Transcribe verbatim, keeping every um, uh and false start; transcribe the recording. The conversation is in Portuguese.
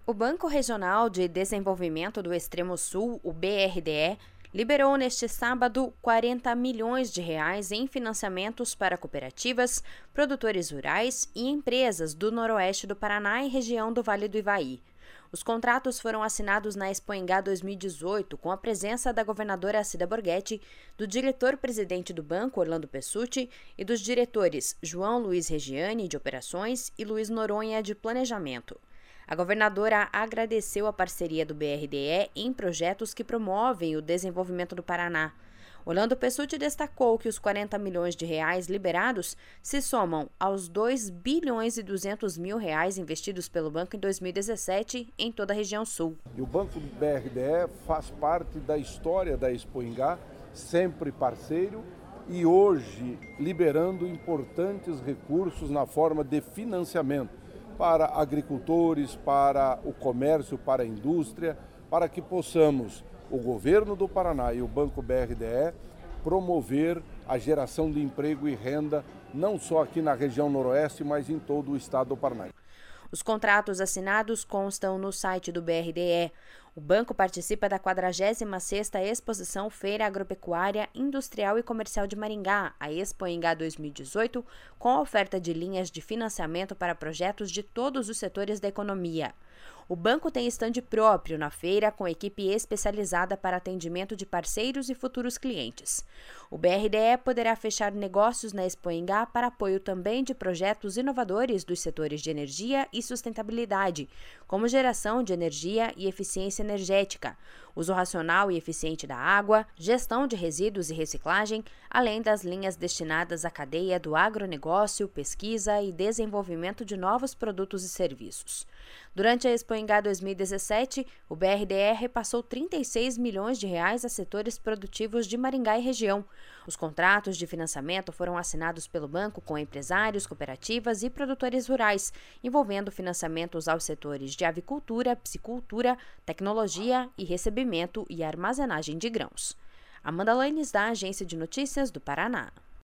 O Banco Regional de Desenvolvimento do Extremo Sul, o B R D E, liberou neste sábado quarenta milhões de reais em financiamentos para cooperativas, produtores rurais e empresas do noroeste do Paraná e região do Vale do Ivaí. Os contratos foram assinados na Expoingá dois mil e dezoito com a presença da governadora Cida Borghetti, do diretor-presidente do banco, Orlando Pessutti, e dos diretores João Luiz Regiane, de Operações, e Luiz Noronha, de Planejamento. A governadora agradeceu a parceria do B R D E em projetos que promovem o desenvolvimento do Paraná. Orlando Pessutti destacou que os quarenta milhões de reais liberados se somam aos dois bilhões e duzentos mil reais investidos pelo banco em dois mil e dezessete em toda a região sul. E o Banco do B R D E faz parte da história da Expoingá, sempre parceiro e hoje liberando importantes recursos na forma de financiamento para agricultores, para o comércio, para a indústria, para que possamos, o governo do Paraná e o Banco B R D E, promover a geração de emprego e renda, não só aqui na região noroeste, mas em todo o estado do Paraná. Os contratos assinados constam no site do B R D E. O banco participa da quadragésima sexta Exposição Feira Agropecuária, Industrial e Comercial de Maringá, a Expoingá dois mil e dezoito, com a oferta de linhas de financiamento para projetos de todos os setores da economia. O banco tem estande próprio na feira, com equipe especializada para atendimento de parceiros e futuros clientes. O B R D E poderá fechar negócios na Expoingá para apoio também de projetos inovadores dos setores de energia e sustentabilidade, como geração de energia e eficiência energética, uso racional e eficiente da água, gestão de resíduos e reciclagem, além das linhas destinadas à cadeia do agronegócio, pesquisa e desenvolvimento de novos produtos e serviços. Durante a Expoingá dois mil e dezessete, o B R D E repassou trinta e seis milhões de reais a setores produtivos de Maringá e região. Os contratos de financiamento foram assinados pelo banco com empresários, cooperativas e produtores rurais, envolvendo financiamentos aos setores de avicultura, piscicultura, tecnologia e recebimento e armazenagem de grãos. Amanda Lanes, da Agência de Notícias do Paraná.